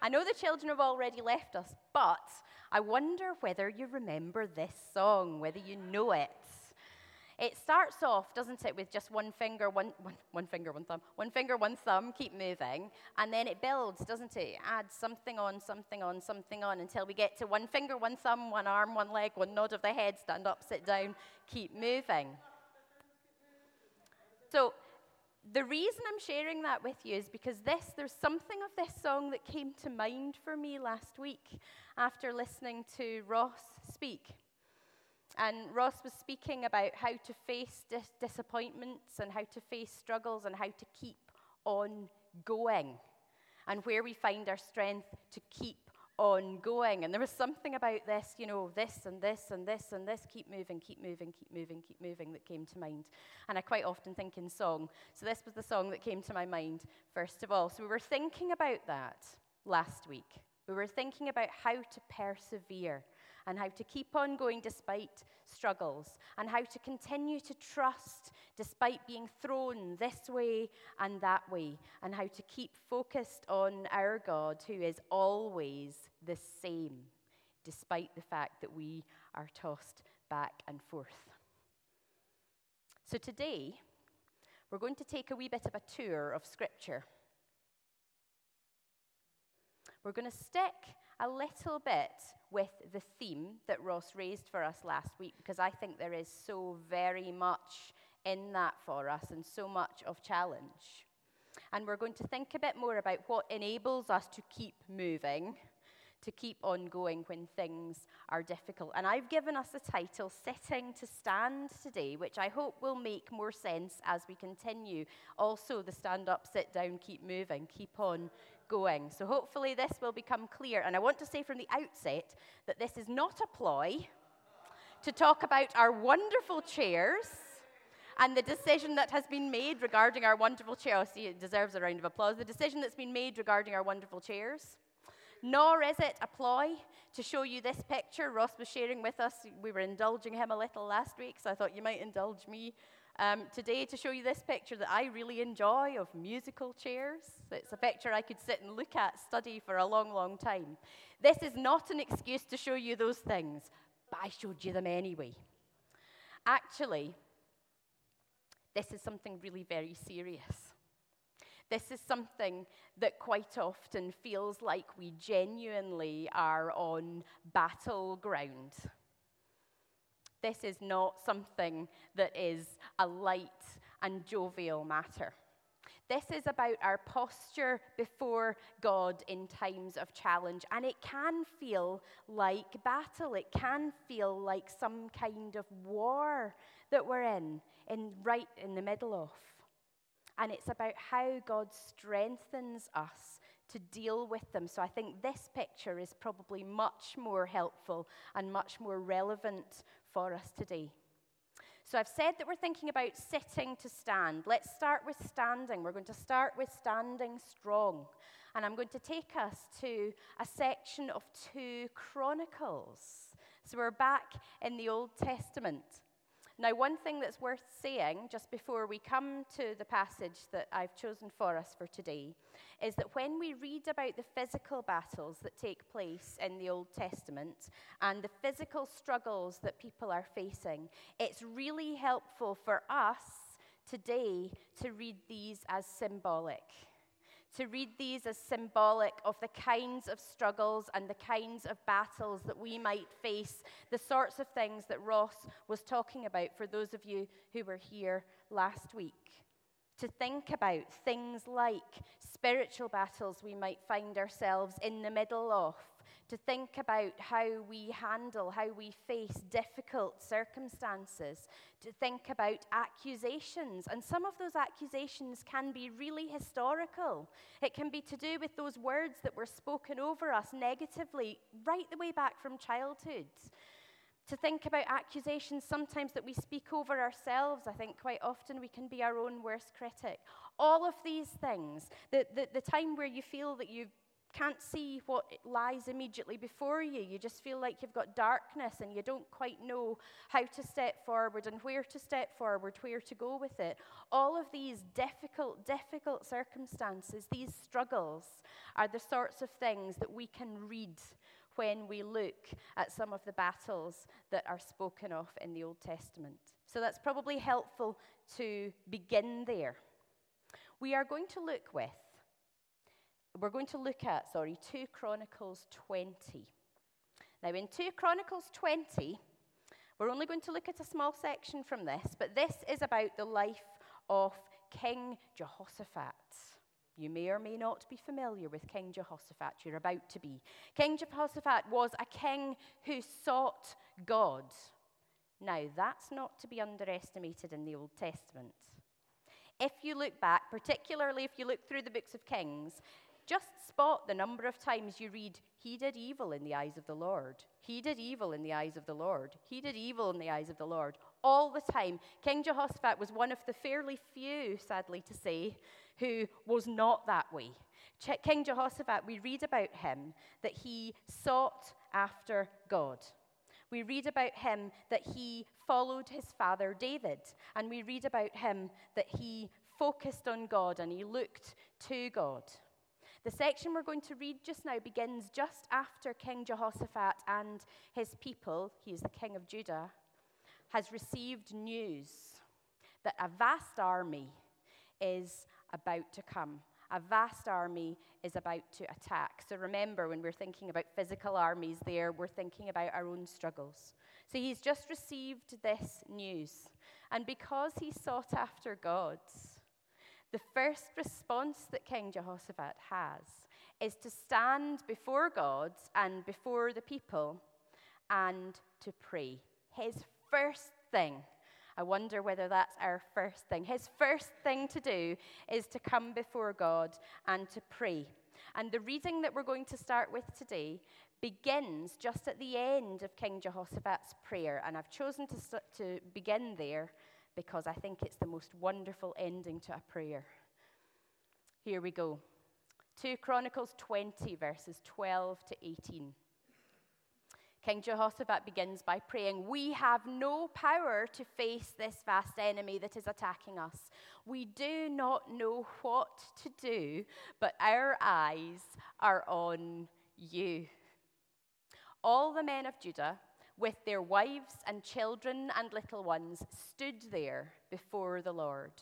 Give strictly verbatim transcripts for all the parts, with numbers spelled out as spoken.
I know the children have already left us, but I wonder whether you remember this song, whether you know it. It starts off, doesn't it, with just one finger, one, one, one finger, one thumb, one finger, one thumb, keep moving, and then it builds, doesn't it? It adds something on, something on, something on, until we get to one finger, one thumb, one arm, one leg, one nod of the head, stand up, sit down, keep moving. So the reason I'm sharing that with you is because this, there's something of this song that came to mind for me last week after listening to Ross speak. And Ross was speaking about how to face dis- disappointments and how to face struggles and how to keep on going and where we find our strength to keep on going. And there was something about this, you know, this and this and this and this, keep moving, keep moving, keep moving, keep moving, that came to mind. And I quite often think in song. So this was the song that came to my mind first of all. So we were thinking about that last week. We were thinking about how to persevere and how to keep on going despite struggles, and how to continue to trust despite being thrown this way and that way, and how to keep focused on our God, who is always the same, despite the fact that we are tossed back and forth. So today, we're going to take a wee bit of a tour of Scripture. We're going to stick a little bit with the theme that Ross raised for us last week, because I think there is so very much in that for us and so much of challenge. And we're going to think a bit more about what enables us to keep moving, to keep on going when things are difficult. And I've given us a title, Sitting to Stand, today, which I hope will make more sense as we continue. Also, the stand up, sit down, keep moving, keep on going. So hopefully this will become clear. And I want to say from the outset that this is not a ploy to talk about our wonderful chairs and the decision that has been made regarding our wonderful chairs. Oh, see, it deserves a round of applause. The decision that's been made regarding our wonderful chairs. Nor is it a ploy to show you this picture. Ross was sharing with us. We were indulging him a little last week, so I thought you might indulge me um, today to show you this picture that I really enjoy of musical chairs. It's a picture I could sit and look at, study for a long, long time. This is not an excuse to show you those things, but I showed you them anyway. Actually, this is something really very serious. This is something that quite often feels like we genuinely are on battleground. This is not something that is a light and jovial matter. This is about our posture before God in times of challenge, and it can feel like battle. It can feel like some kind of war that we're in, in right in the middle of. And it's about how God strengthens us to deal with them. So I think this picture is probably much more helpful and much more relevant for us today. So I've said that we're thinking about sitting to stand. Let's start with standing. We're going to start with standing strong. And I'm going to take us to a section of two Chronicles. So we're back in the Old Testament. Now, one thing that's worth saying, just before we come to the passage that I've chosen for us for today, is that when we read about the physical battles that take place in the Old Testament and the physical struggles that people are facing, it's really helpful for us today to read these as symbolic. To read these as symbolic of the kinds of struggles and the kinds of battles that we might face, the sorts of things that Ross was talking about for those of you who were here last week. To think about things like spiritual battles we might find ourselves in the middle of. To think about how we handle, how we face difficult circumstances. To think about accusations. And some of those accusations can be really historical. It can be to do with those words that were spoken over us negatively right the way back from childhood. To think about accusations sometimes that we speak over ourselves. I think quite often we can be our own worst critic. All of these things, the, the, the time where you feel that you've can't see what lies immediately before you. You just feel like you've got darkness and you don't quite know how to step forward and where to step forward, where to go with it. All of these difficult, difficult circumstances, these struggles, are the sorts of things that we can read when we look at some of the battles that are spoken of in the Old Testament. So that's probably helpful to begin there. We are going to look with We're going to look at, sorry, two Chronicles twenty. Now, in two Chronicles twenty, we're only going to look at a small section from this, but this is about the life of King Jehoshaphat. You may or may not be familiar with King Jehoshaphat. You're about to be. King Jehoshaphat was a king who sought God. Now, that's not to be underestimated in the Old Testament. If you look back, particularly if you look through the books of Kings, just spot the number of times you read, he did evil in the eyes of the Lord. He did evil in the eyes of the Lord. He did evil in the eyes of the Lord. All the time. King Jehoshaphat was one of the fairly few, sadly to say, who was not that way. King Jehoshaphat, we read about him that he sought after God. We read about him that he followed his father David. And we read about him that he focused on God and he looked to God. The section we're going to read just now begins just after King Jehoshaphat and his people, he is the king of Judah, has received news that a vast army is about to come. A vast army is about to attack. So remember, when we're thinking about physical armies there, we're thinking about our own struggles. So he's just received this news. And because he sought after God, the first response that King Jehoshaphat has is to stand before God and before the people and to pray. His first thing, I wonder whether that's our first thing, his first thing to do is to come before God and to pray. And the reading that we're going to start with today begins just at the end of King Jehoshaphat's prayer. And I've chosen to, st- to begin there because I think it's the most wonderful ending to a prayer. Here we go. two Chronicles twenty, verses twelve to eighteen. King Jehoshaphat begins by praying, "We have no power to face this vast enemy that is attacking us. We do not know what to do, but our eyes are on you." All the men of Judah, with their wives and children and little ones, stood there before the Lord.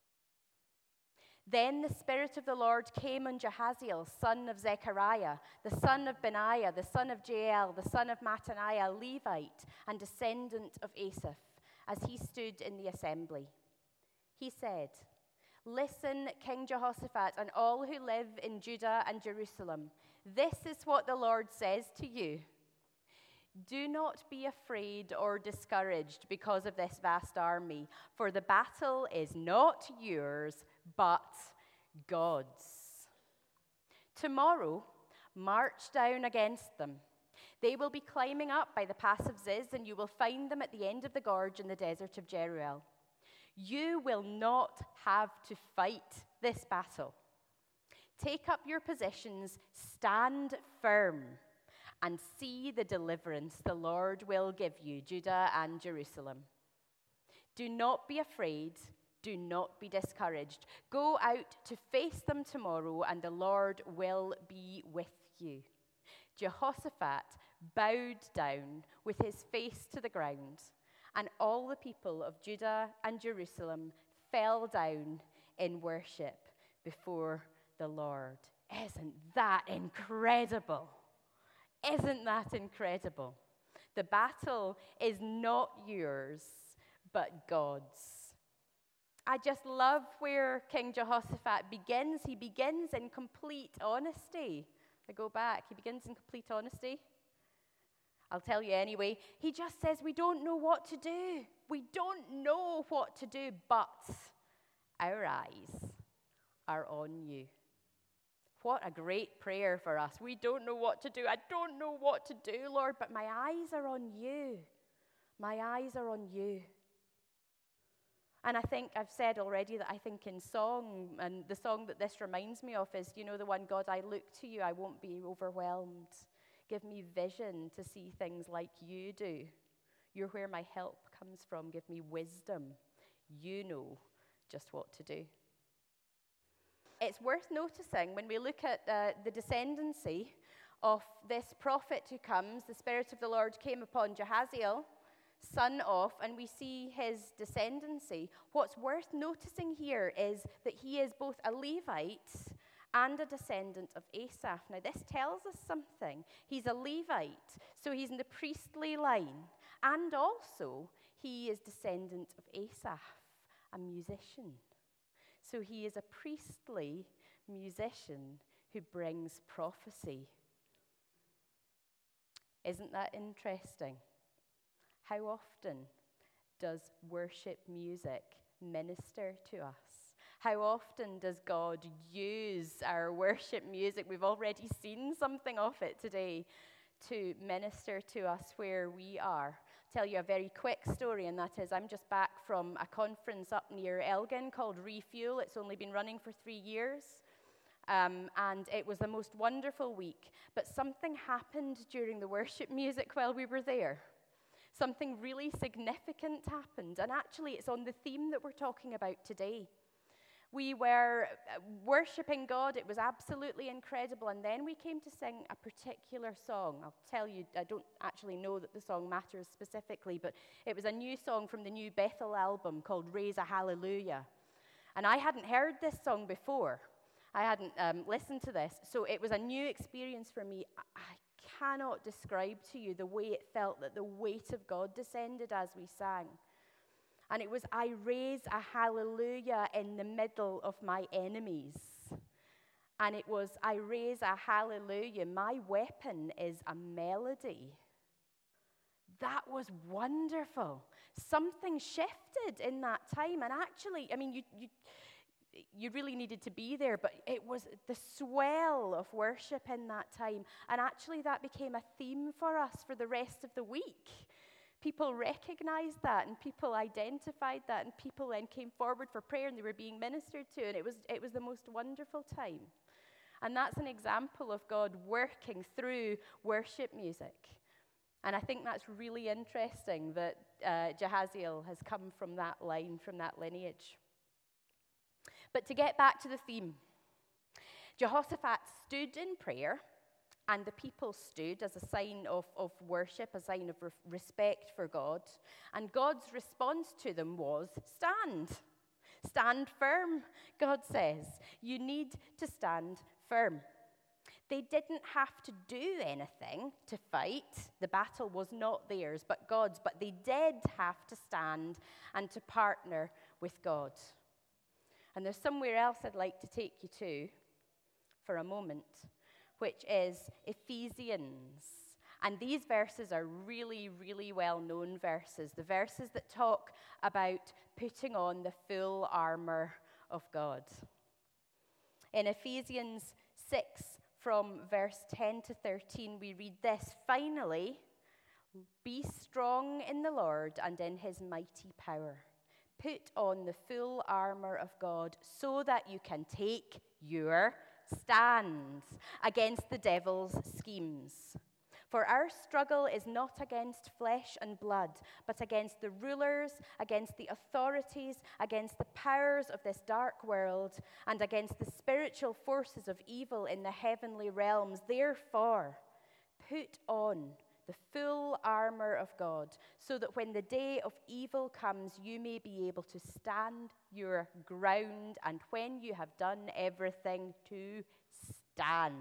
Then the Spirit of the Lord came on Jahaziel, son of Zechariah, the son of Benaiah, the son of Jael, the son of Mattaniah, Levite, and descendant of Asaph, as he stood in the assembly. He said, "Listen, King Jehoshaphat, and all who live in Judah and Jerusalem. This is what the Lord says to you. Do not be afraid or discouraged because of this vast army, for the battle is not yours, but God's. Tomorrow, march down against them. They will be climbing up by the pass of Ziz, and you will find them at the end of the gorge in the desert of Jeruel. You will not have to fight this battle. Take up your positions, stand firm, and see the deliverance the Lord will give you, Judah and Jerusalem. Do not be afraid, do not be discouraged. Go out to face them tomorrow, and the Lord will be with you." Jehoshaphat bowed down with his face to the ground, and all the people of Judah and Jerusalem fell down in worship before the Lord. Isn't that incredible? Isn't that incredible? The battle is not yours, but God's. I just love where King Jehoshaphat begins. He begins in complete honesty. I go back. He begins in complete honesty. I'll tell you anyway. He just says, we don't know what to do. We don't know what to do, but our eyes are on you. What a great prayer for us. We don't know what to do. I don't know what to do, Lord, but my eyes are on you. My eyes are on you. And I think I've said already that I think in song, and the song that this reminds me of is, you know, the one, God, I look to you, I won't be overwhelmed. Give me vision to see things like you do. You're where my help comes from. Give me wisdom. You know just what to do. It's worth noticing when we look at uh, the descendancy of this prophet who comes, the Spirit of the Lord came upon Jahaziel, son of, and we see his descendancy. What's worth noticing here is that he is both a Levite and a descendant of Asaph. Now, this tells us something. He's a Levite, so he's in the priestly line, and also he is descendant of Asaph, a musician. So he is a priestly musician who brings prophecy. Isn't that interesting? How often does worship music minister to us? How often does God use our worship music? We've already seen something of it today to minister to us where we are. I'll tell you a very quick story, and that is I'm just back from a conference up near Elgin called Refuel. It's only been running for three years. Um, and it was the most wonderful week. But something happened during the worship music while we were there. Something really significant happened. And actually, it's on the theme that we're talking about today. We were worshiping God. It was absolutely incredible. And then we came to sing a particular song. I'll tell you, I don't actually know that the song matters specifically, but it was a new song from the new Bethel album called Raise a Hallelujah. And I hadn't heard this song before. I hadn't um, listened to this, so it was a new experience for me. I cannot describe to you the way it felt that the weight of God descended as we sang. And it was, I raise a hallelujah in the middle of my enemies. And it was, I raise a hallelujah. My weapon is a melody. That was wonderful. Something shifted in that time. And actually, I mean, you... you You really needed to be there, but it was the swell of worship in that time. And actually that became a theme for us for the rest of the week. People recognized that, and people identified that, and people then came forward for prayer, and they were being ministered to, and it was, it was the most wonderful time. And that's an example of God working through worship music. And I think that's really interesting that uh, Jahaziel has come from that line, from that lineage. But to get back to the theme, Jehoshaphat stood in prayer, and the people stood as a sign of, of worship, a sign of re- respect for God. And God's response to them was, stand. Stand firm, God says. You need to stand firm. They didn't have to do anything to fight. The battle was not theirs, but God's. But they did have to stand and to partner with God. And there's somewhere else I'd like to take you to for a moment, which is Ephesians. And these verses are really, really well-known verses, the verses that talk about putting on the full armor of God. In Ephesians six, from verse ten to thirteen, we read this, finally, be strong in the Lord and in his mighty power. Put on the full armor of God so that you can take your stand against the devil's schemes. For our struggle is not against flesh and blood, but against the rulers, against the authorities, against the powers of this dark world, and against the spiritual forces of evil in the heavenly realms. Therefore, put on the full armor of God, so that when the day of evil comes, you may be able to stand your ground, and when you have done everything, to stand.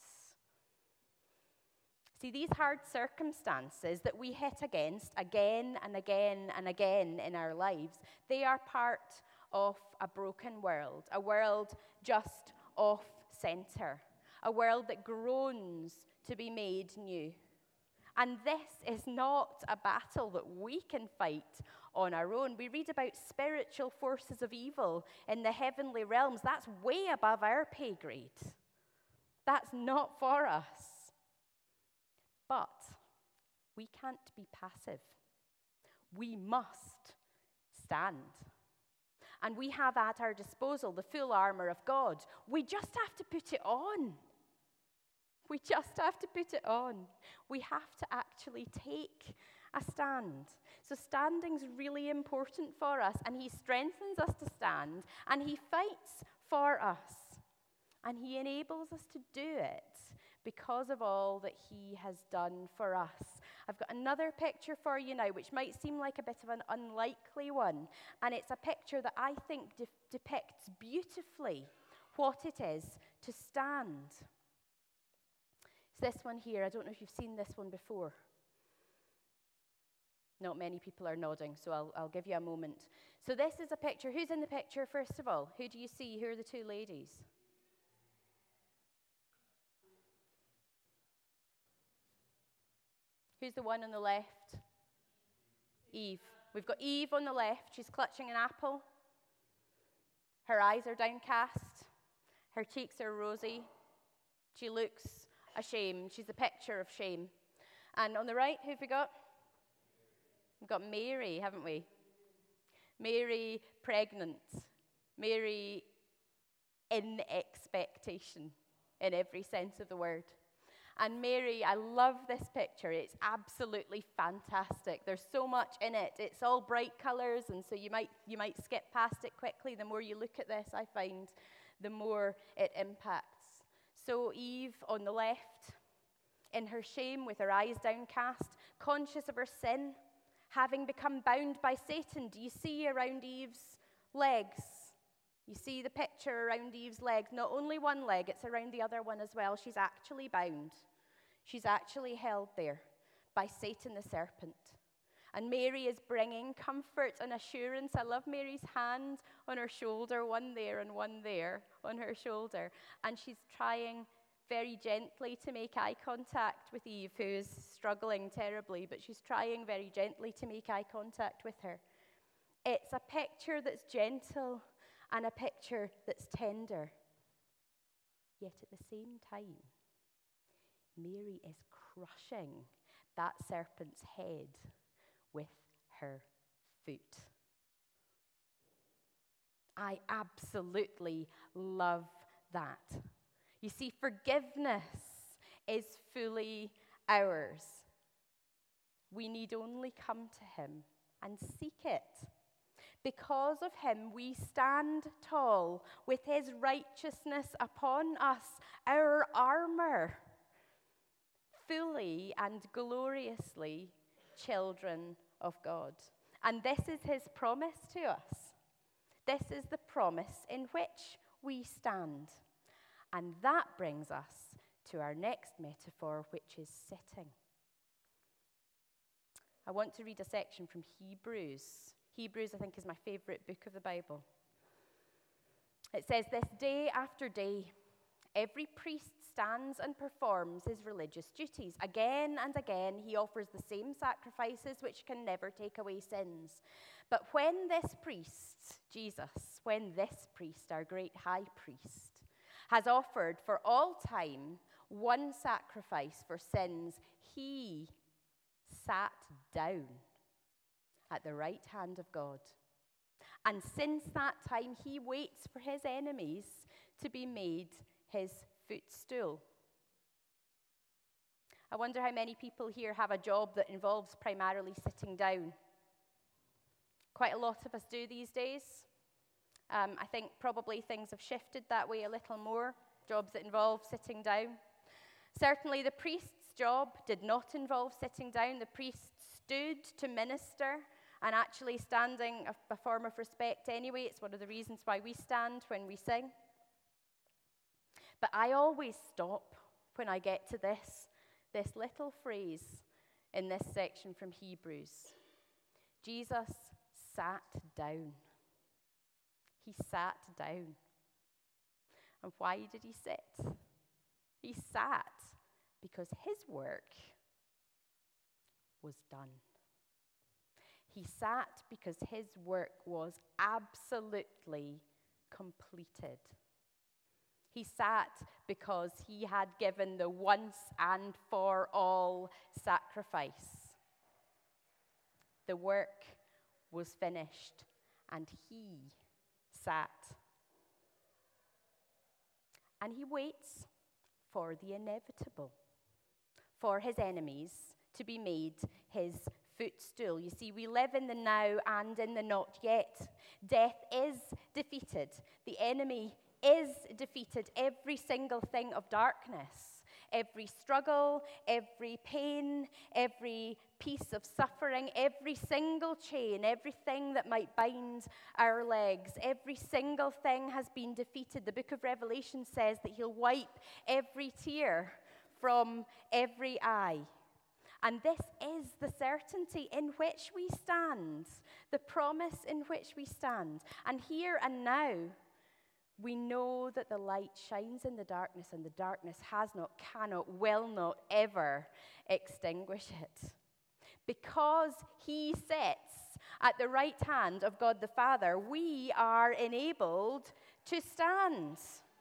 See, these hard circumstances that we hit against again and again and again in our lives, they are part of a broken world, a world just off center, a world that groans to be made new. And this is not a battle that we can fight on our own. We read about spiritual forces of evil in the heavenly realms. That's way above our pay grade. That's not for us. But we can't be passive. We must stand. And we have at our disposal the full armor of God. We just have to put it on. We just have to put it on. We have to actually take a stand. So standing's really important for us, and he strengthens us to stand, and he fights for us, and he enables us to do it because of all that he has done for us. I've got another picture for you now, which might seem like a bit of an unlikely one, and it's a picture that I think de- depicts beautifully what it is to stand. It's this one here. I don't know if you've seen this one before. Not many people are nodding, so I'll, I'll give you a moment. So this is a picture. Who's in the picture, first of all? Who do you see? Who are the two ladies? Who's the one on the left? Eve. We've got Eve on the left. She's clutching an apple. Her eyes are downcast. Her cheeks are rosy. She looks ashamed. She's a picture of shame. And on the right, who've we got? We've got Mary, haven't we? Mary pregnant. Mary in expectation, in every sense of the word. And Mary, I love this picture. It's absolutely fantastic. There's so much in it. It's all bright colors, and so you might you might skip past it quickly. The more you look at this, I find, the more it impacts. So Eve on the left, in her shame, with her eyes downcast, conscious of her sin, having become bound by Satan. Do you see around Eve's legs? You see the picture around Eve's legs. Not only one leg, it's around the other one as well. She's actually bound. She's actually held there by Satan the serpent. And Mary is bringing comfort and assurance. I love Mary's hand on her shoulder, one there and one there on her shoulder. And she's trying very gently to make eye contact with Eve, who is struggling terribly, but she's trying very gently to make eye contact with her. It's a picture that's gentle and a picture that's tender. Yet at the same time, Mary is crushing that serpent's head with her foot. I absolutely love that. You see, forgiveness is fully ours. We need only come to him and seek it. Because of him, we stand tall with his righteousness upon us, our armor, fully and gloriously children of God. And this is his promise to us. This is the promise in which we stand. And that brings us to our next metaphor, which is sitting. I want to read a section from Hebrews. Hebrews, I think, is my favorite book of the Bible. It says, "This day after day, every priest stands and performs his religious duties. Again and again, he offers the same sacrifices which can never take away sins. But when this priest, Jesus, when this priest, our great high priest, has offered for all time one sacrifice for sins, he sat down at the right hand of God. And since that time, he waits for his enemies to be made his footstool." I wonder how many people here have a job that involves primarily sitting down. Quite a lot of us do these days. Um, I think probably things have shifted that way a little more, jobs that involve sitting down. Certainly the priest's job did not involve sitting down. The priest stood to minister, and actually standing a, a form of respect anyway. It's one of the reasons why we stand when we sing. But I always stop when I get to this, this little phrase in this section from Hebrews. Jesus sat down. He sat down. And why did he sit? He sat because his work was done. He sat because his work was absolutely completed. He sat because he had given the once and for all sacrifice. The work was finished, and he sat. And he waits for the inevitable, for his enemies to be made his footstool. You see, we live in the now and in the not yet. Death is defeated. The enemy is defeated. Every single thing of darkness, every struggle, every pain, every piece of suffering, every single chain, everything that might bind our legs, every single thing has been defeated. The book of Revelation says that he'll wipe every tear from every eye. And this is the certainty in which we stand, the promise in which we stand. And here and now, we know that the light shines in the darkness, and the darkness has not, cannot, will not ever extinguish it. Because he sits at the right hand of God the Father, we are enabled to stand.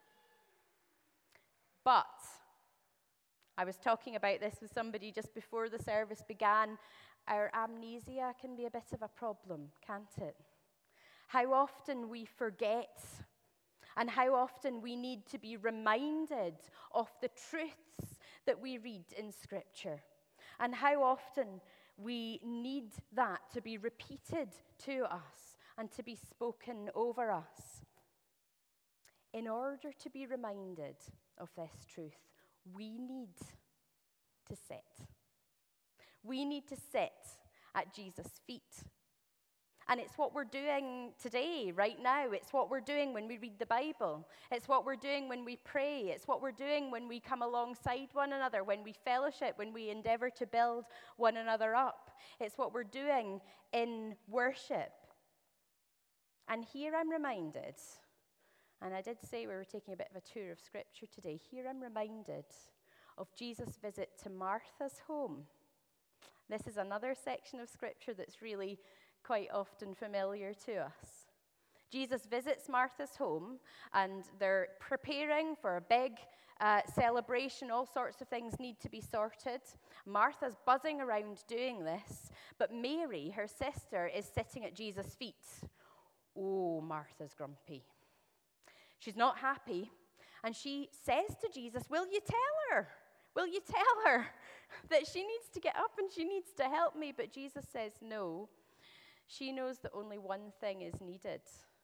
But I was talking about this with somebody just before the service began. Our amnesia can be a bit of a problem, can't it? How often we forget, and how often we need to be reminded of the truths that we read in Scripture, and how often we need that to be repeated to us and to be spoken over us. In order to be reminded of this truth, we need to sit. We need to sit at Jesus' feet. And it's what we're doing today, right now. It's what we're doing when we read the Bible. It's what we're doing when we pray. It's what we're doing when we come alongside one another, when we fellowship, when we endeavor to build one another up. It's what we're doing in worship. And here I'm reminded, and I did say we were taking a bit of a tour of Scripture today. Here I'm reminded of Jesus' visit to Martha's home. This is another section of Scripture that's really quite often familiar to us. Jesus visits Martha's home, and they're preparing for a big uh, celebration. All sorts of things need to be sorted. Martha's buzzing around doing this, but Mary, her sister, is sitting at Jesus' feet. Oh, Martha's grumpy. She's not happy, and she says to Jesus, will you tell her? Will you tell her that she needs to get up and she needs to help me? But Jesus says no. She knows that only one thing is needed.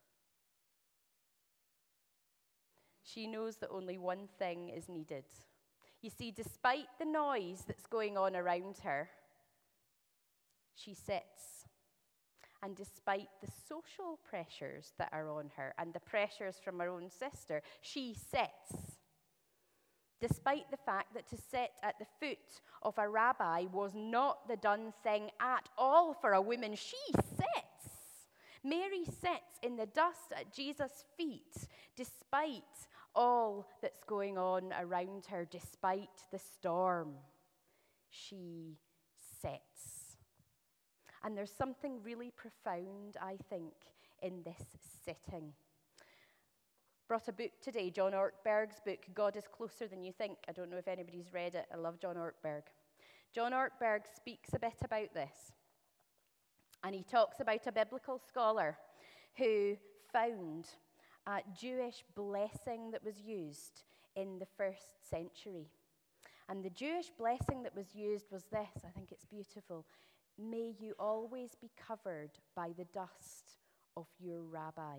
She knows that only one thing is needed. You see, despite the noise that's going on around her, she sits. And despite the social pressures that are on her and the pressures from her own sister, she sits. Despite the fact that to sit at the foot of a rabbi was not the done thing at all for a woman, she sits. Mary sits in the dust at Jesus' feet, despite all that's going on around her, despite the storm. She sits. And there's something really profound, I think, in this sitting. Brought a book today, John Ortberg's book, God is Closer Than You Think. I don't know if anybody's read it. I love John Ortberg. John Ortberg speaks a bit about this. And he talks about a biblical scholar who found a Jewish blessing that was used in the first century. And the Jewish blessing that was used was this. I think it's beautiful. May you always be covered by the dust of your rabbi.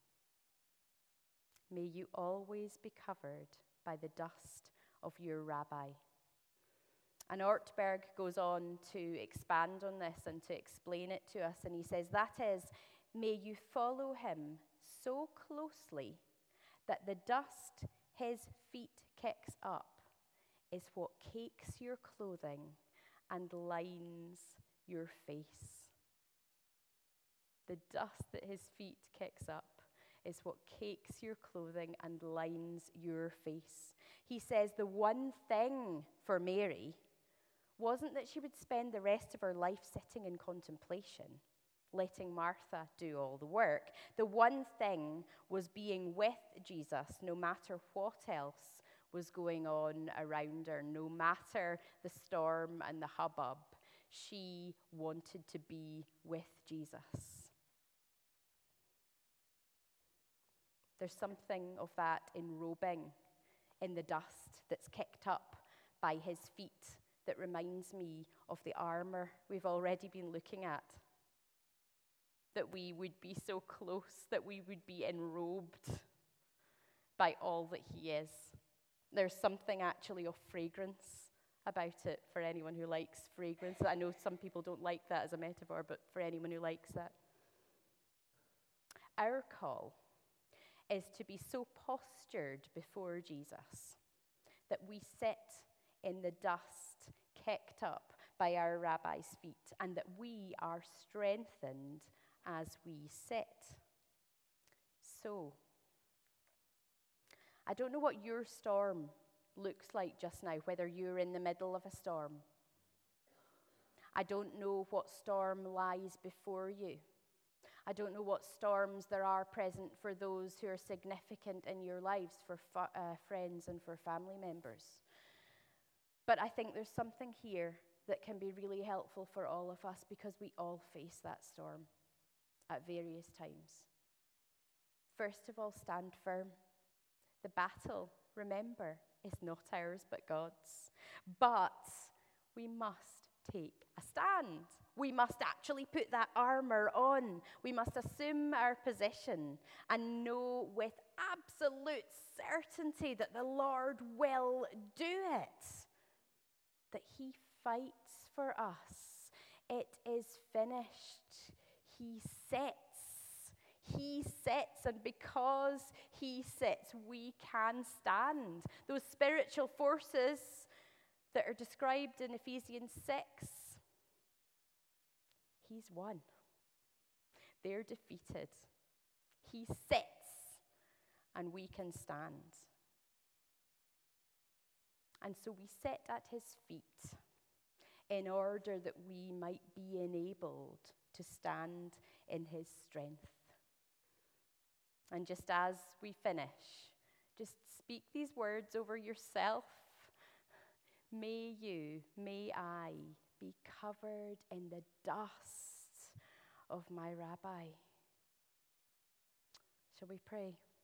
May you always be covered by the dust of your rabbi. And Ortberg goes on to expand on this and to explain it to us. And he says, that is, may you follow him so closely that the dust his feet kicks up is what cakes your clothing and lines your face. The dust that his feet kicks up is what cakes your clothing and lines your face. He says the one thing for Mary wasn't that she would spend the rest of her life sitting in contemplation, letting Martha do all the work. The one thing was being with Jesus, no matter what else was going on around her, no matter the storm and the hubbub. She wanted to be with Jesus. There's something of that enrobing in the dust that's kicked up by his feet that reminds me of the armor we've already been looking at. That we would be so close, that we would be enrobed by all that he is. There's something actually of fragrance about it for anyone who likes fragrance. I know some people don't like that as a metaphor, but for anyone who likes that. Our call is to be so postured before Jesus that we sit in the dust kicked up by our rabbi's feet, and that we are strengthened as we sit. So, I don't know what your storm looks like just now, whether you're in the middle of a storm. I don't know what storm lies before you. I don't know what storms there are present for those who are significant in your lives, for fa- uh, friends and for family members. But I think there's something here that can be really helpful for all of us, because we all face that storm at various times. First of all, stand firm. The battle, remember, is not ours but God's. But we must take a stand. We must actually put that armor on. We must assume our position and know with absolute certainty that the Lord will do it. That he fights for us. It is finished. He sits. He sits, and because he sits, we can stand. Those spiritual forces that are described in Ephesians six, he's won. They're defeated. He sits, and we can stand. And so we sit at his feet in order that we might be enabled to stand in his strength. And just as we finish, just speak these words over yourself. May you, may I be covered in the dust of my Rabbi. Shall we pray?